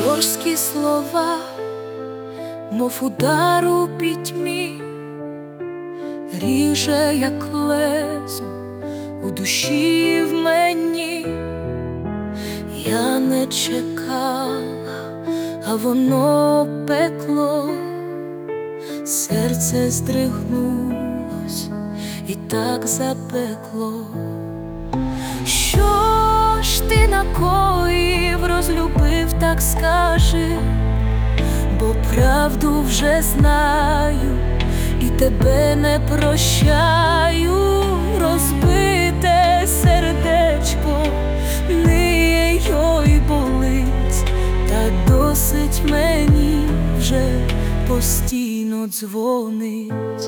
жорсткі слова, мов удар у пітьмі, ріже, як лезо у душі в мені. Я не чекала, а воно пекло, серце здригнулось і так запекло. Що ж ти накоїв, розлюбив, так скажи, бо правду вже знаю і тебе не прощаю. Розбите сердечко ниє й болить, та досить мені вже постійно дзвонить.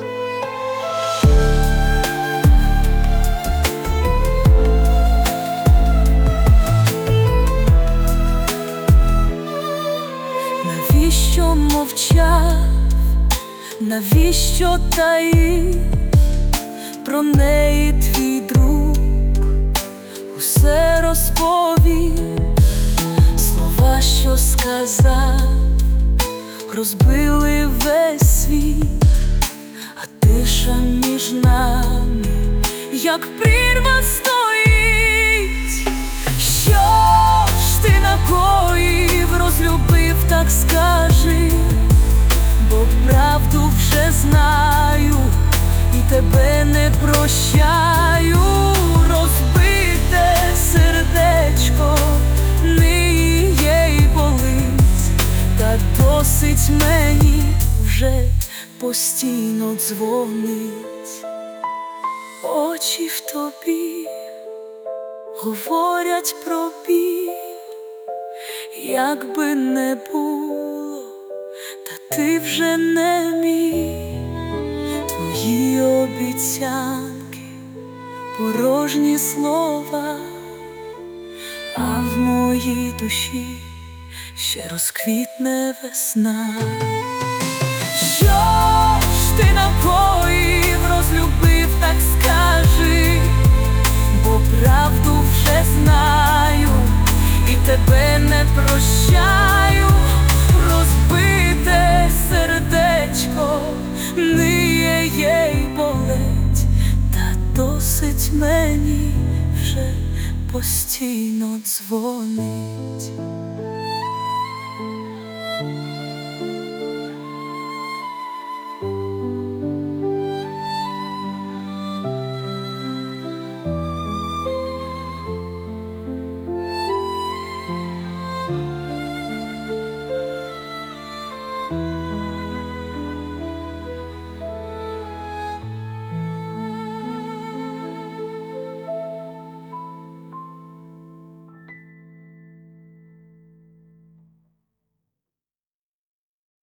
Навіщо мовчав, навіщо таїв про неї твій друг, усе розповів, слова, що сказав, розбили весь світ, а тиша між нами, як прірва стоїть. Що ж ти накоїв, розлюбив, так скажи, бо правду вже знаю і тебе не прощаю. Розбите сердечко ниє й болить, та досить мені вже постійно дзвонить. Очі в тобі говорять про біль, як би не було, та ти вже не мій. Твої обіцянки, порожні слова, а в моїй душі ще розквітне весна. Що ж ти накоїв, розлюбив, так скажи, бо правду вже знаю і тебе не прощаю. Розбите сердечко ниє й болить, та досить мені вже постійно дзвонить.